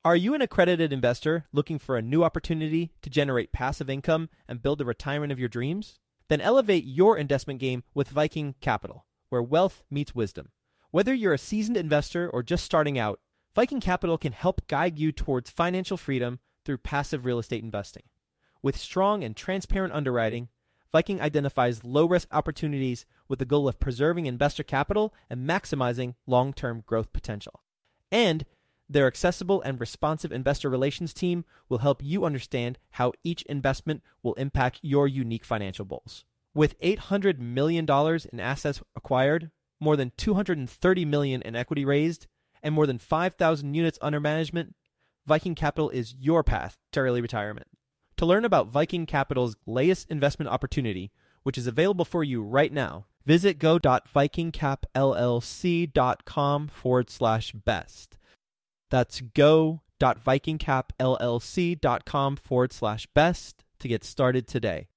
Are you an accredited investor looking for a new opportunity to generate passive income and build the retirement of your dreams? Then elevate your investment game with Viking Capital, where wealth meets wisdom. Whether you're a seasoned investor or just starting out, Viking Capital can help guide you towards financial freedom through passive real estate investing. With strong and transparent underwriting, Viking identifies low-risk opportunities with the goal of preserving investor capital and maximizing long-term growth potential. And their accessible and responsive investor relations team will help you understand how each investment will impact your unique financial goals. With $800 million in assets acquired, more than $230 million in equity raised, and more than 5,000 units under management, Viking Capital is your path to early retirement. To learn about Viking Capital's latest investment opportunity, which is available for you right now, visit go.vikingcapllc.com/best. That's go.vikingcapllc.com/best to get started today.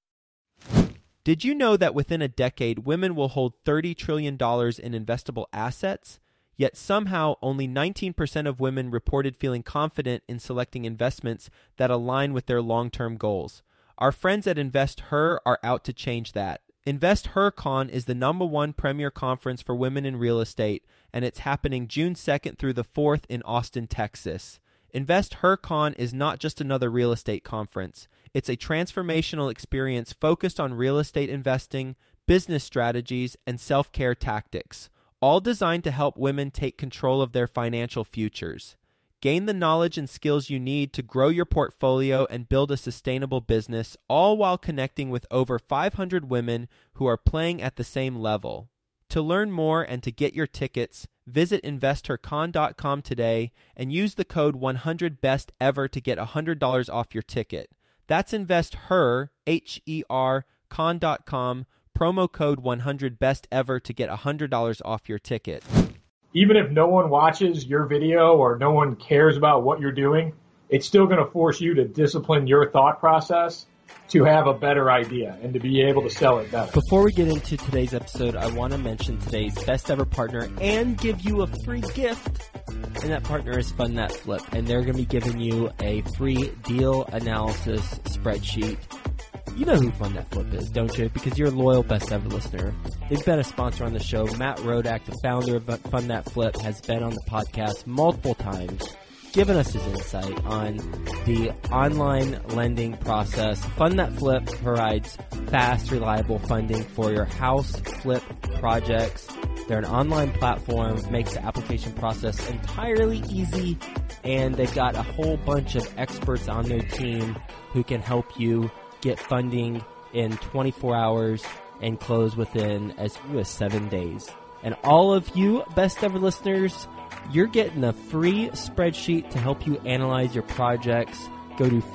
Did you know that within a decade, women will hold $30 trillion in investable assets? Yet somehow only 19% of women reported feeling confident in selecting investments that align with their long-term goals. Our friends at InvestHer are out to change that. InvestHerCon is the #1 premier conference for women in real estate, and it's happening June 2nd through the 4th in Austin, Texas. InvestHerCon is not just another real estate conference. It's a transformational experience focused on real estate investing, business strategies, and self-care tactics, all designed to help women take control of their financial futures. Gain the knowledge and skills you need to grow your portfolio and build a sustainable business, all while connecting with over 500 women who are playing at the same level. To learn more and to get your tickets, visit InvestHerCon.com today and use the code 100BESTEVER to get $100 off your ticket. That's InvestHer, H-E-R, con.com, promo code 100BESTEVER to get $100 off your ticket. Even if no one watches your video or no one cares about what you're doing, it's still going to force you to discipline your thought process to have a better idea and to be able to sell it better. Before we get into today's episode, I want to mention today's best ever partner and give you a free gift. And that partner is Fund That Flip. And they're going to be giving you a free deal analysis spreadsheet. You know who Fund That Flip is, don't you? Because you're a loyal Best Ever listener. They've been a sponsor on the show. Matt Rodak, the founder of Fund That Flip, has been on the podcast multiple times, giving us his insight on the online lending process. Fund That Flip provides fast, reliable funding for your house flip projects. They're an online platform, makes the application process entirely easy, and they've got a whole bunch of experts on their team who can help you get funding in 24 hours and close within as few as 7 days. And all of you Best Ever listeners, you're getting a free spreadsheet to help you analyze your projects. Go to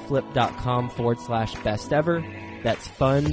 fundthatflip.com/bestever. That's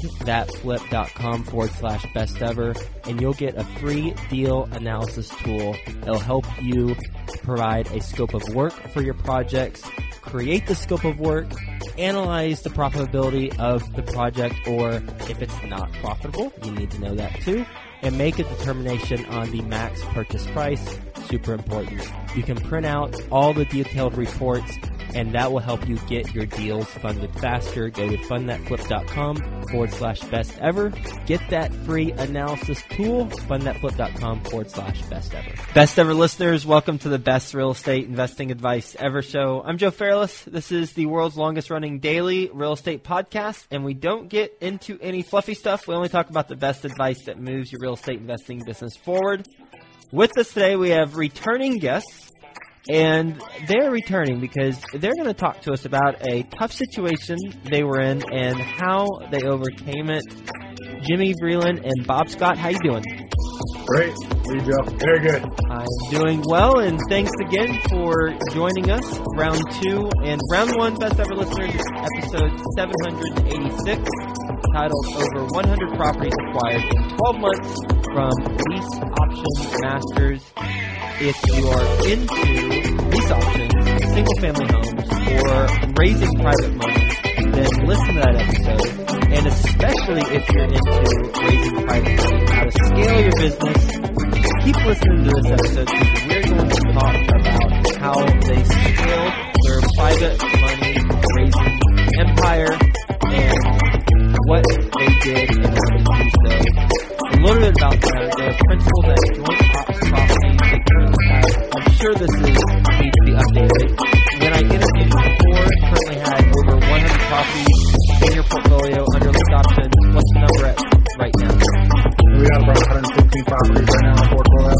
fundthatflip.com/bestever. And you'll get a free deal analysis tool. It'll help you provide a scope of work for your projects, create the scope of work, analyze the profitability of the project, or if it's not profitable, you need to know that too, and make a determination on the max purchase price. Super important. You can print out all the detailed reports, and that will help you get your deals funded faster. Go to fundthatflip.com/bestever. Get that free analysis tool, fundthatflip.com/bestever. Best Ever listeners, welcome to the Best Real Estate Investing Advice Ever show. I'm Joe Fairless. This is the world's longest running daily real estate podcast, and we don't get into any fluffy stuff. We only talk about the best advice that moves your real estate investing business forward. With us today, we have returning guests. And they're returning because they're going to talk to us about a tough situation they were in and how they overcame it. Jimmy Vreeland and Bob Scott, how you doing? Great. There you go. Very good. I'm doing well, and thanks again for joining us. Round 2 and Round 1 Best Ever listeners, episode 786, titled Over 100 Properties Acquired in 12 Months from Lease Option Masters. If you are into lease options, single-family homes, or raising private money, then listen to that episode. And especially if you're into raising private money, how to scale your business, keep listening to this episode because we're going to talk about how they scaled private money raising empire and what they did in order to do so. A little bit about them. Their principles at Joint Ops Properties. They currently have, I'm sure this needs to be updated. When I interviewed you before, currently had over 100 properties in your portfolio under lease options. What's the number at right now? We got about 115 properties right now in the portfolio.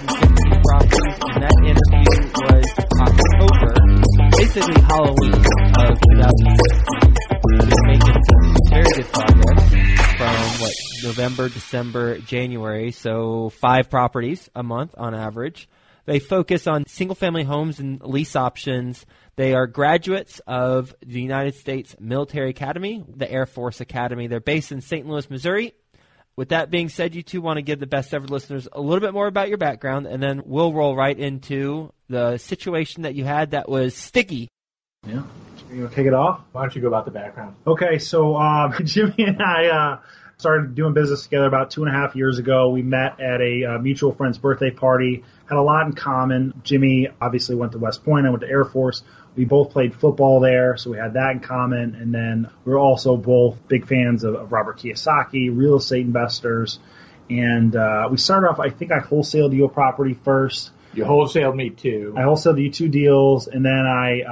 115 properties, and that interview was October, basically Halloween of 2016. We're making some very good progress from, November, December, January, so 5 properties a month on average. They focus on single-family homes and lease options. They are graduates of the United States Military Academy, the Air Force Academy. They're based in St. Louis, Missouri. With that being said, you two want to give the best ever listeners a little bit more about your background, and then we'll roll right into the situation that you had that was sticky. Yeah. You want to kick it off? Why don't you go about the background? Okay, so Jimmy and I started doing business together about 2.5 years ago. We met at a mutual friend's birthday party, had a lot in common. Jimmy obviously went to West Point. I went to Air Force. We both played football there, so we had that in common. And then we were also both big fans of Robert Kiyosaki, real estate investors. And we started off, I think I wholesaled you a property first. You wholesaled me too. I wholesaled you 2 deals, and then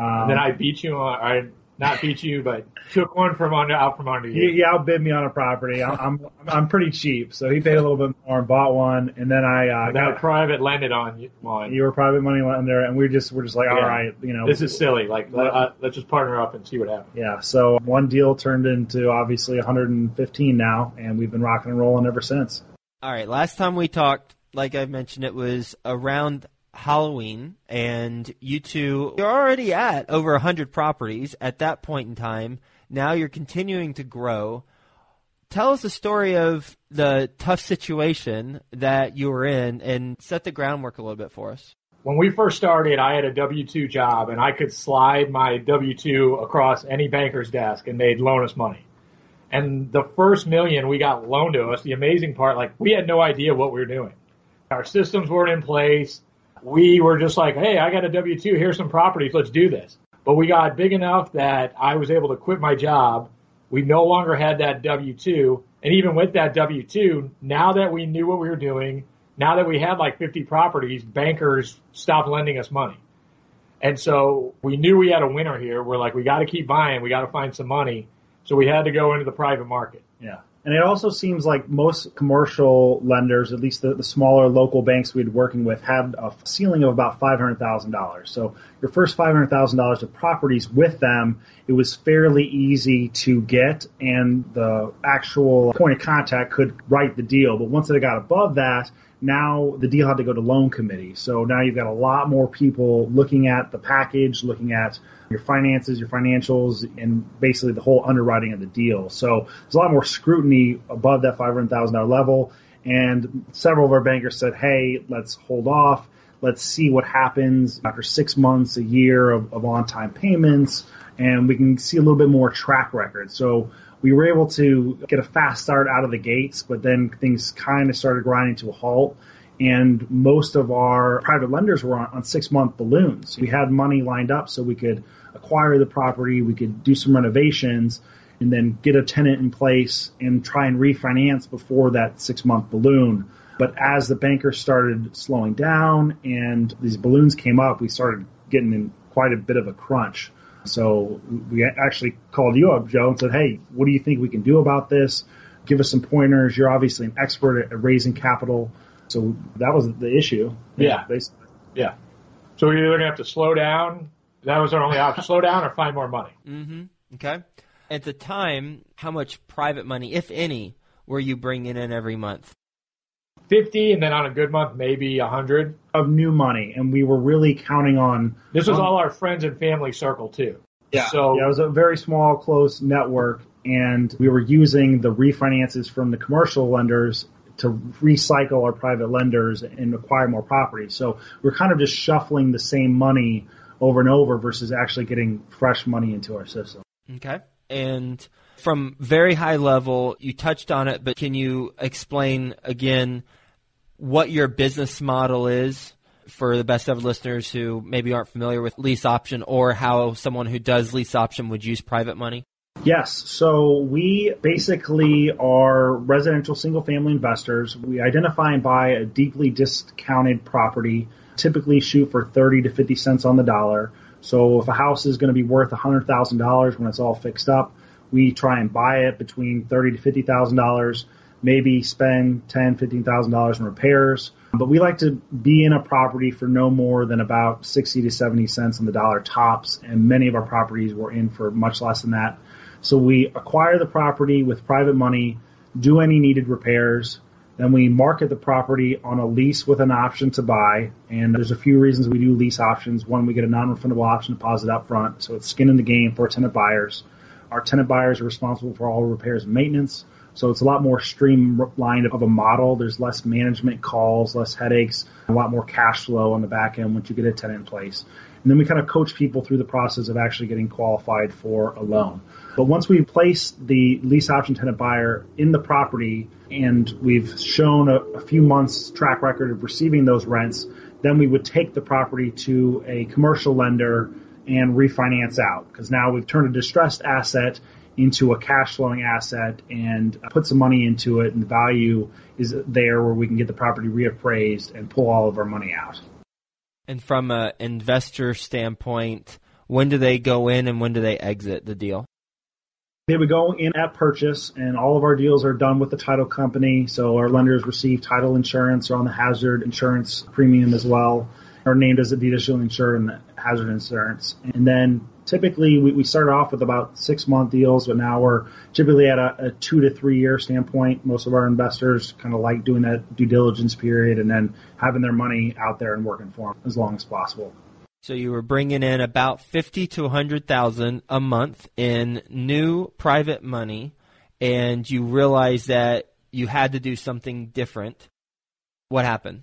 I beat you on. I not beat you, but took one out from under you. He outbid me on a property. I'm pretty cheap, so he paid a little bit more and bought one, and then I got private lended on one. You were private money lender, and we're just like, all right, this is silly. Like let's just partner up and see what happens. Yeah. So one deal turned into obviously 115 now, and we've been rocking and rolling ever since. All right. Last time we talked, like I mentioned, it was around Halloween, and you two, you're already at over 100 properties at that point in time. Now you're continuing to grow. Tell us the story of the tough situation that you were in and set the groundwork a little bit for us. When we first started, I had a W-2 job, and I could slide my W-2 across any banker's desk, and they'd loan us money. And the first $1 million we got loaned to us, the amazing part, we had no idea what we were doing. Our systems weren't in place. We were just like, hey, I got a W-2. Here's some properties. Let's do this. But we got big enough that I was able to quit my job. We no longer had that W-2. And even with that W-2, now that we knew what we were doing, now that we had 50 properties, bankers stopped lending us money. And so we knew we had a winner here. We're like, we got to keep buying. We got to find some money. So we had to go into the private market. Yeah. And it also seems like most commercial lenders, at least the smaller local banks we'd working with, had a ceiling of about $500,000. So your first $500,000 of properties with them, it was fairly easy to get, and the actual point of contact could write the deal. But once it got above that, now the deal had to go to loan committee. So now you've got a lot more people looking at the package, looking at your finances, your financials, and basically the whole underwriting of the deal. So there's a lot more scrutiny above that $500,000 level. And several of our bankers said, hey, let's hold off. Let's see what happens after 6 months, a year of on-time payments, and we can see a little bit more track record. So we were able to get a fast start out of the gates, but then things kind of started grinding to a halt. And most of our private lenders were on 6-month balloons. We had money lined up so we could acquire the property, we could do some renovations, and then get a tenant in place and try and refinance before that 6-month balloon. But as the bankers started slowing down and these balloons came up, we started getting in quite a bit of a crunch. So we actually called you up, Joe, and said, hey, what do you think we can do about this? Give us some pointers. You're obviously an expert at raising capital. So that was the issue. Yeah. Basically. Yeah. So we're either going to have to slow down. That was our only option. Slow down or find more money. Mm-hmm. Okay. At the time, how much private money, if any, were you bringing in every month? 50, and then on a good month, maybe 100. Of new money. And we were really counting on... This was all our friends and family circle, too. Yeah. So, it was a very small, close network, and we were using the refinances from the commercial lenders to recycle our private lenders and acquire more property. So we're kind of just shuffling the same money over and over versus actually getting fresh money into our system. Okay. And from very high level, you touched on it, but can you explain again what your business model is for the best ever listeners who maybe aren't familiar with lease option or how someone who does lease option would use private money? Yes. So we basically are residential single-family investors. We identify and buy a deeply discounted property, typically shoot for 30 to 50 cents on the dollar. So if a house is going to be worth $100,000 when it's all fixed up, we try and buy it between $30 to $50,000, maybe spend $10,000, $15,000 in repairs. But we like to be in a property for no more than about 60 to 70 cents on the dollar tops, and many of our properties were in for much less than that. So we acquire the property with private money, do any needed repairs, then we market the property on a lease with an option to buy. And there's a few reasons we do lease options. One, we get a non-refundable option deposit up front, so it's skin in the game for tenant buyers. Our tenant buyers are responsible for all repairs and maintenance, so it's a lot more streamlined of a model. There's less management calls, less headaches, a lot more cash flow on the back end once you get a tenant in place. And then we kind of coach people through the process of actually getting qualified for a loan. But once we place the lease option tenant buyer in the property and we've shown a few months track record of receiving those rents, then we would take the property to a commercial lender and refinance out, because now we've turned a distressed asset into a cash flowing asset and put some money into it, and the value is there where we can get the property reappraised and pull all of our money out. And from an investor standpoint, when do they go in and when do they exit the deal? They would go in at purchase, and all of our deals are done with the title company. So our lenders receive title insurance or on the hazard insurance premium as well. Are named as a deed additional insured and hazard insurance. And then typically we start off with about 6-month deals, but now we're typically at a 2 to 3 year standpoint. Most of our investors kind of like doing that due diligence period and then having their money out there and working for them as long as possible. So you were bringing in about $50,000 to $100,000 a month in new private money, and you realized that you had to do something different. What happened?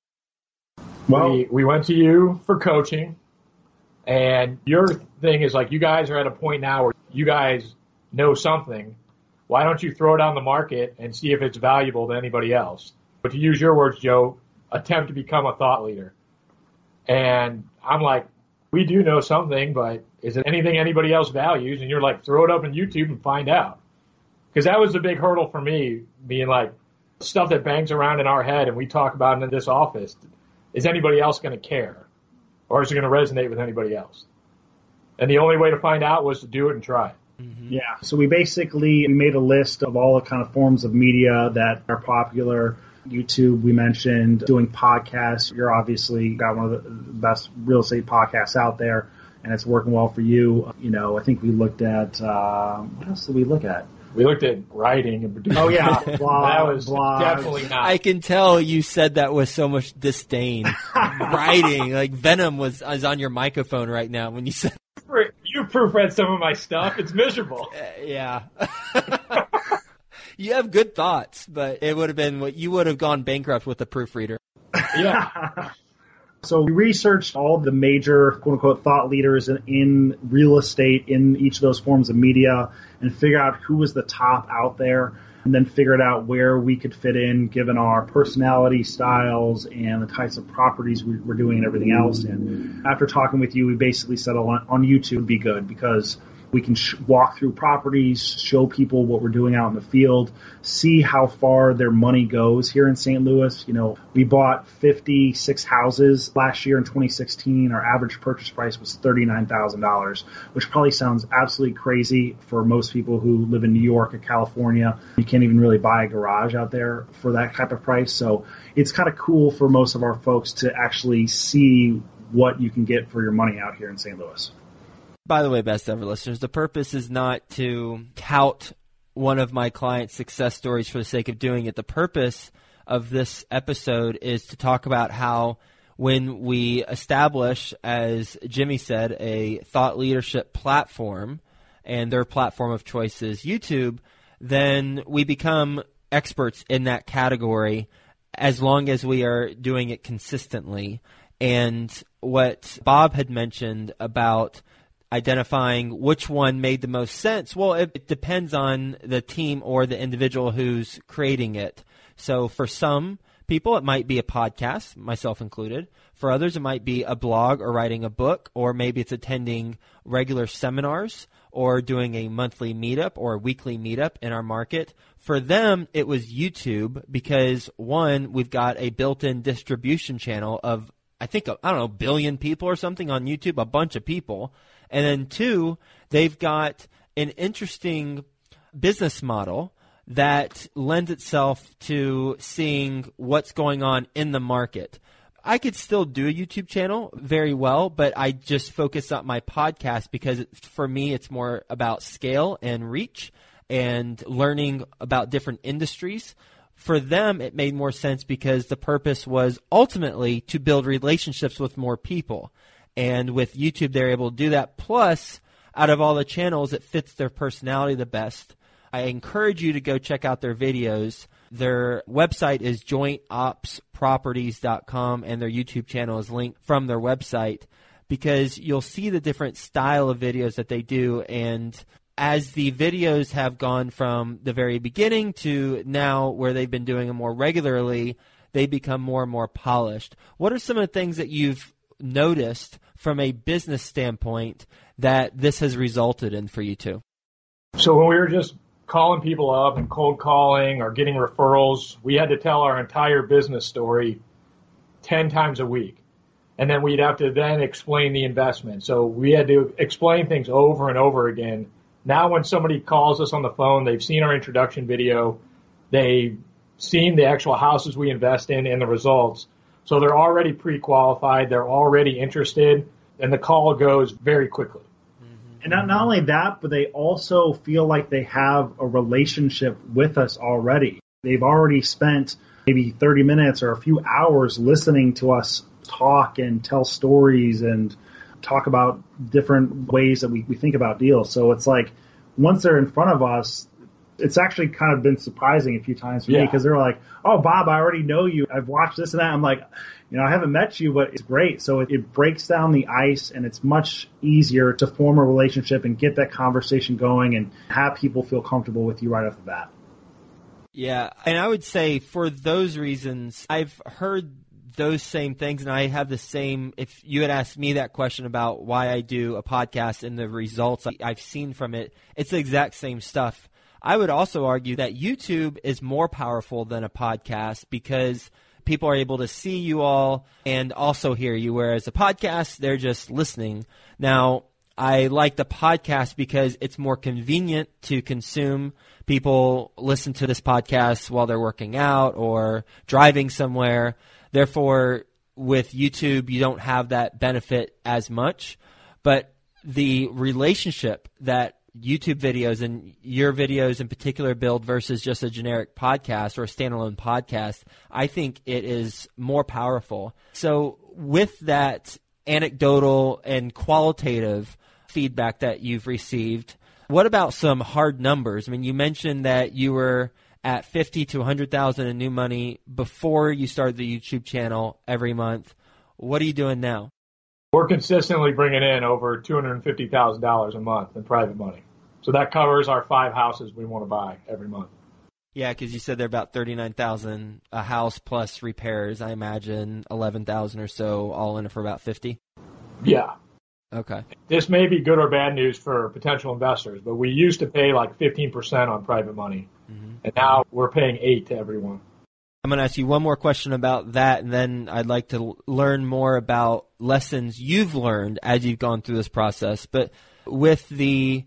Well, we went to you for coaching, and your thing is like, you guys are at a point now where you guys know something. Why don't you throw it on the market and see if it's valuable to anybody else? But to use your words, Joe, attempt to become a thought leader. And I'm like, we do know something, but is it anything anybody else values? And you're like, throw it up on YouTube and find out. Because that was the big hurdle for me, being like, stuff that bangs around in our head and we talk about in this office. Is anybody else going to care? Or is it going to resonate with anybody else? And the only way to find out was to do it and try it. Mm-hmm. Yeah. So we made a list of all the kind of forms of media that are popular. YouTube, we mentioned, doing podcasts. You're obviously got one of the best real estate podcasts out there, and it's working well for you. You know, I think we looked at, what else did we look at? We looked at writing and producing. Oh, yeah. That was definitely not. I can tell you said that with so much disdain. Writing, like Venom is on your microphone right now when you said. You proofread some of my stuff. It's miserable. Yeah. You have good thoughts, but it would have been what you would have gone bankrupt with a proofreader. Yeah. So we researched all the major, quote-unquote, thought leaders in real estate in each of those forms of media and figured out who was the top out there, and then figured out where we could fit in given our personality styles and the types of properties we're doing and everything else. And after talking with you, we basically settled on YouTube would be good because we can walk through properties, show people what we're doing out in the field, see how far their money goes here in St. Louis. You know, we bought 56 houses last year in 2016. Our average purchase price was $39,000, which probably sounds absolutely crazy for most people who live in New York or California. You can't even really buy a garage out there for that type of price. So it's kind of cool for most of our folks to actually see what you can get for your money out here in St. Louis. By the way, best ever listeners, the purpose is not to tout one of my clients' success stories for the sake of doing it. The purpose of this episode is to talk about how when we establish, as Jimmy said, a thought leadership platform, and their platform of choice is YouTube, then we become experts in that category as long as we are doing it consistently. And what Bob had mentioned about identifying which one made the most sense, well, it depends on the team or the individual who's creating it. So for some people, it might be a podcast, myself included. For others, it might be a blog or writing a book, or maybe it's attending regular seminars or doing a monthly meetup or a weekly meetup in our market. For them, it was YouTube because, one, we've got a built-in distribution channel of, I think, I don't know, 1 billion people or something on YouTube, a bunch of people. And then two, they've got an interesting business model that lends itself to seeing what's going on in the market. I could still do a YouTube channel very well, but I just focus on my podcast because for me it's more about scale and reach and learning about different industries. For them, it made more sense because the purpose was ultimately to build relationships with more people. And with YouTube, they're able to do that. Plus, out of all the channels, it fits their personality the best. I encourage you to go check out their videos. Their website is jointopsproperties.com, and their YouTube channel is linked from their website because you'll see the different style of videos that they do. And as the videos have gone from the very beginning to now where they've been doing them more regularly, they become more and more polished. What are some of the things that you've noticed from a business standpoint that this has resulted in for you two? So when we were just calling people up and cold calling or getting referrals, we had to tell our entire business story 10 times a week. And then we'd have to then explain the investment. So we had to explain things over and over again. Now when somebody calls us on the phone, they've seen our introduction video, they've seen the actual houses we invest in and the results. So they're already pre-qualified, they're already interested, and the call goes very quickly. And not only that, but they also feel like they have a relationship with us already. They've already spent maybe 30 minutes or a few hours listening to us talk and tell stories and talk about different ways that we think about deals. So it's like once they're in front of us, it's actually kind of been surprising a few times for me because they're like, oh, Bob, I already know you. I've watched this and that. I'm like, I haven't met you, but it's great. So it breaks down the ice, and it's much easier to form a relationship and get that conversation going and have people feel comfortable with you right off the bat. Yeah, and I would say for those reasons, I've heard those same things, and I have the same. If you had asked me that question about why I do a podcast and the results I've seen from it, it's the exact same stuff. I would also argue that YouTube is more powerful than a podcast because people are able to see you all and also hear you, whereas a podcast, they're just listening. Now, I like the podcast because it's more convenient to consume. People listen to this podcast while they're working out or driving somewhere. Therefore, with YouTube, you don't have that benefit as much. But the relationship that YouTube videos and your videos in particular build versus just a generic podcast or a standalone podcast, I think it is more powerful. So with that anecdotal and qualitative feedback that you've received, what about some hard numbers? I mean, you mentioned that you were at 50 to 100,000 in new money before you started the YouTube channel every month. What are you doing now? We're consistently bringing in over $250,000 a month in private money. So that covers our 5 houses we want to buy every month. Yeah, because you said they're about $39,000 a house plus repairs. I imagine 11,000 or so, all in it for about 50. Yeah. Okay. This may be good or bad news for potential investors, but we used to pay like 15% on private money, and now we're paying 8% to everyone. I'm going to ask you one more question about that, and then I'd like to learn more about lessons you've learned as you've gone through this process. But with the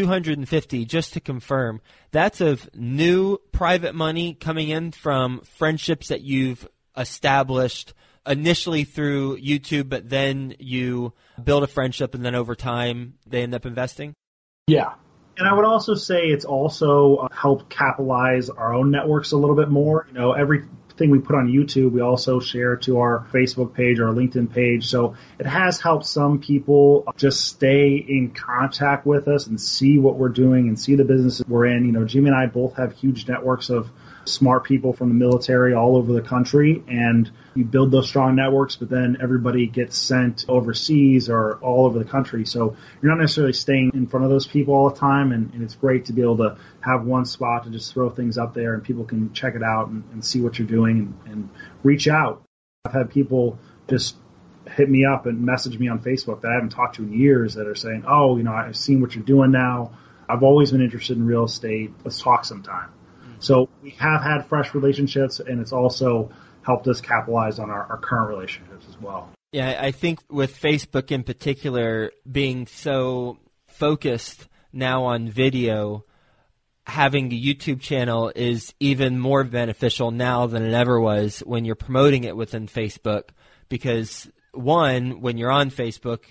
250, just to confirm, that's of new private money coming in from friendships that you've established initially through YouTube, but then you build a friendship, and then over time they end up investing? Yeah. And I would also say it's also helped capitalize our own networks a little bit more. Everything we put on YouTube, we also share to our Facebook page or our LinkedIn page. So it has helped some people just stay in contact with us and see what we're doing and see the businesses we're in. Jimmy and I both have huge networks of smart people from the military all over the country, and you build those strong networks, but then everybody gets sent overseas or all over the country. So you're not necessarily staying in front of those people all the time, and it's great to be able to have one spot to just throw things up there and people can check it out and see what you're doing and reach out. I've had people just hit me up and message me on Facebook that I haven't talked to in years that are saying, oh, I've seen what you're doing now. I've always been interested in real estate. Let's talk sometime. So we have had fresh relationships, and it's also helped us capitalize on our current relationships as well. Yeah, I think with Facebook in particular being so focused now on video, having a YouTube channel is even more beneficial now than it ever was when you're promoting it within Facebook, because one, when you're on Facebook,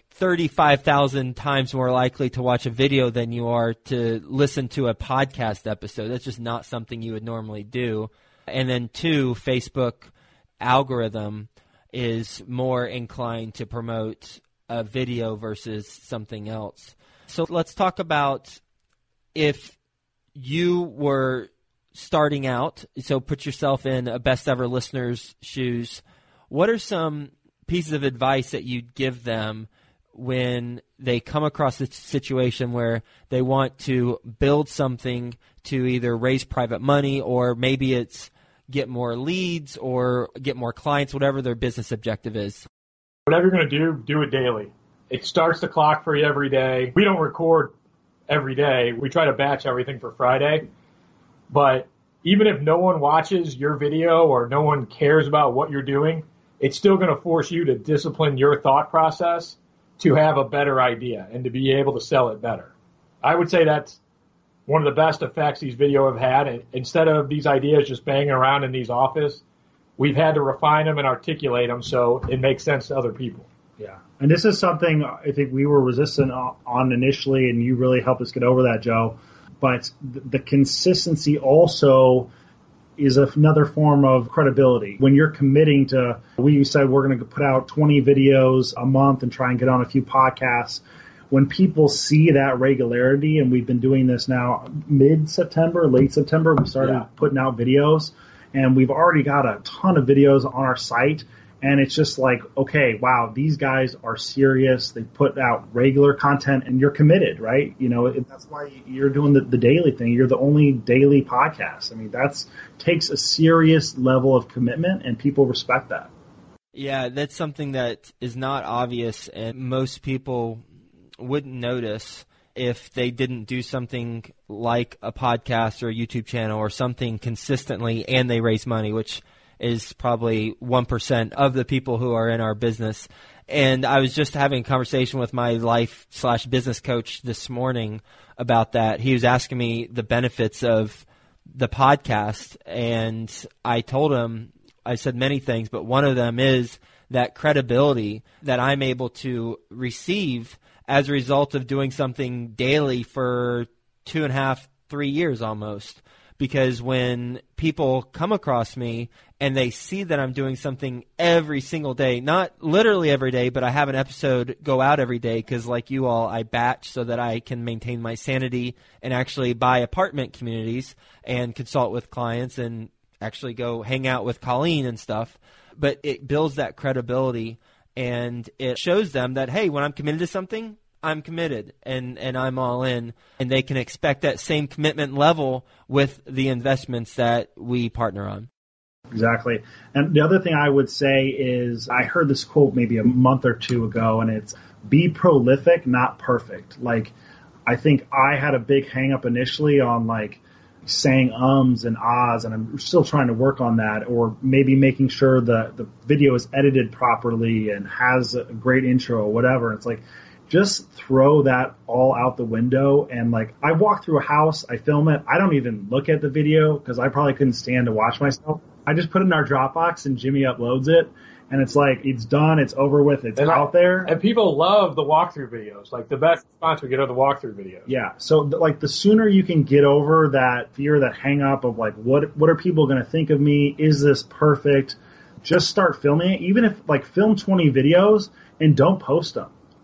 35,000 times more likely to watch a video than you are to listen to a podcast episode. That's just not something you would normally do. And then two, Facebook algorithm is more inclined to promote a video versus something else. So let's talk about if you were starting out, so put yourself in a best ever listener's shoes. What are some pieces of advice that you'd give them when they come across a situation where they want to build something to either raise private money, or maybe it's get more leads or get more clients, whatever their business objective is? Whatever you're going to do it daily. It starts the clock for you every day. We don't record every day. We try to batch everything for Friday. But even if no one watches your video or no one cares about what you're doing, it's still going to force you to discipline your thought process to have a better idea and to be able to sell it better. I would say that's one of the best effects these videos have had. And instead of these ideas just banging around in these offices, we've had to refine them and articulate them so it makes sense to other people. Yeah. And this is something I think we were resistant on initially, and you really helped us get over that, Joe. But the consistency also is another form of credibility. When you're committing to, we said we're going to put out 20 videos a month and try and get on a few podcasts. When people see that regularity, and we've been doing this now mid-September, late September, we started putting out videos, and we've already got a ton of videos on our site. And it's just like, okay, wow, these guys are serious. They put out regular content, and you're committed, right? That's why you're doing the daily thing. You're the only daily podcast. I mean, takes a serious level of commitment, and people respect that. Yeah, that's something that is not obvious, and most people wouldn't notice if they didn't do something like a podcast or a YouTube channel or something consistently and they raise money, which is probably 1% of the people who are in our business. And I was just having a conversation with my life/business coach this morning about that. He was asking me the benefits of the podcast, and I told him, I said many things, but one of them is that credibility that I'm able to receive as a result of doing something daily for 2.5, 3 years almost. Because when people come across me and they see that I'm doing something every single day, not literally every day, but I have an episode go out every day because like you all, I batch so that I can maintain my sanity and actually buy apartment communities and consult with clients and actually go hang out with Colleen and stuff. But it builds that credibility, and it shows them that, hey, when I'm committed to something, I'm committed and I'm all in, and they can expect that same commitment level with the investments that we partner on. Exactly. And the other thing I would say is I heard this quote maybe a month or two ago, and it's be prolific, not perfect. Like, I think I had a big hang up initially on like saying ums and ahs, and I'm still trying to work on that, or maybe making sure the video is edited properly and has a great intro or whatever. It's like, just throw that all out the window. And like, I walk through a house, I film it. I don't even look at the video because I probably couldn't stand to watch myself. I just put it in our Dropbox and Jimmy uploads it. And it's like, it's done, it's over with, it's out there. And people love the walkthrough videos. Like, the best response we get are the walkthrough videos. Yeah. So like, the sooner you can get over that fear, that hang up of like, what are people going to think of me? Is this perfect? Just start filming it. Even if like, film 20 videos and don't post them.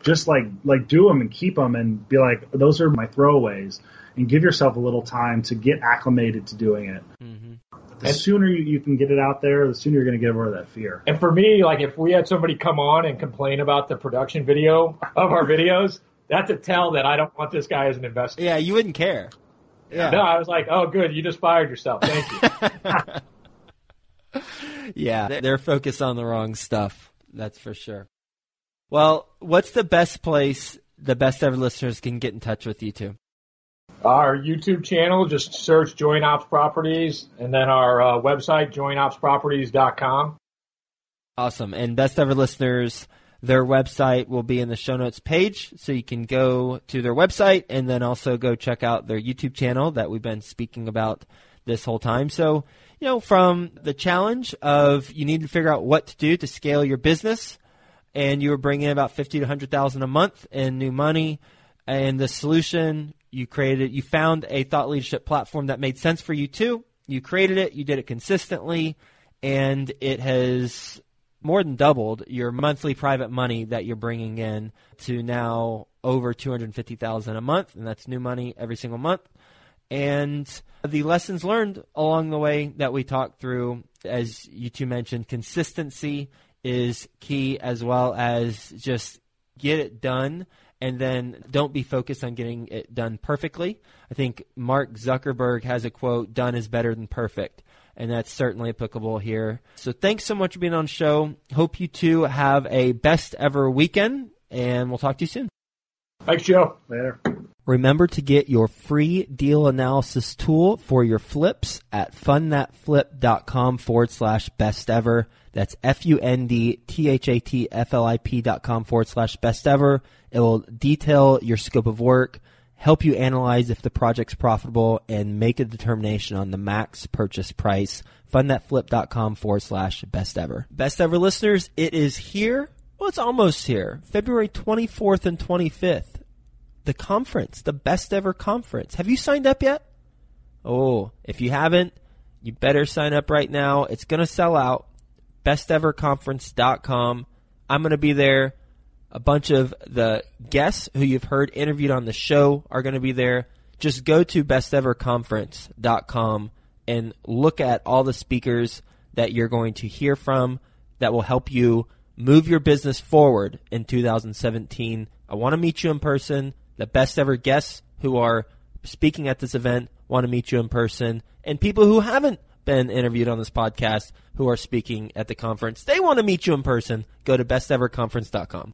just like do them and keep them and be like, those are my throwaways, and give yourself a little time to get acclimated to doing it. Mm-hmm. The sooner you can get it out there, the sooner you're going to get over that fear. And for me, like if we had somebody come on and complain about the production video of our videos, that's a tell that I don't want this guy as an investor. Yeah, you wouldn't care. Yeah. No, I was like, oh, good, you just fired yourself. Thank you. Yeah, they're focused on the wrong stuff. That's for sure. Well, what's the best place the Best Ever listeners can get in touch with you two? Our YouTube channel, just search Joint Ops Properties, and then our website, jointopsproperties.com. Awesome. And Best Ever listeners, their website will be in the show notes page, so you can go to their website and then also go check out their YouTube channel that we've been speaking about this whole time. So, from the challenge of you need to figure out what to do to scale your business, and you were bringing in about $50,000 to $100,000 a month in new money, and the solution you found a thought leadership platform that made sense for you too. You created it, you did it consistently, and it has more than doubled your monthly private money that you're bringing in to now over $250,000 a month, and that's new money every single month. And the lessons learned along the way that we talked through, as you two mentioned, consistency is key, as well as just get it done. And then don't be focused on getting it done perfectly. I think Mark Zuckerberg has a quote, "Done is better than perfect." And that's certainly applicable here. So thanks so much for being on the show. Hope you two have a best ever weekend, and we'll talk to you soon. Thanks, Joe. Later. Remember to get your free deal analysis tool for your flips at fundthatflip.com/best ever. That's fundthatflip.com/best ever. It will detail your scope of work, help you analyze if the project's profitable, and make a determination on the max purchase price. fundthatflip.com/best ever. Best ever listeners, it is here. Well, it's almost here. February 24th and 25th. The conference, the Best Ever Conference. Have you signed up yet? Oh, if you haven't, you better sign up right now. It's going to sell out. besteverconference.com. I'm going to be there. A bunch of the guests who you've heard interviewed on the show are going to be there. Just go to besteverconference.com and look at all the speakers that you're going to hear from that will help you move your business forward in 2017. I want to meet you in person. The best ever guests who are speaking at this event want to meet you in person. And people who haven't been interviewed on this podcast who are speaking at the conference, they want to meet you in person. Go to besteverconference.com.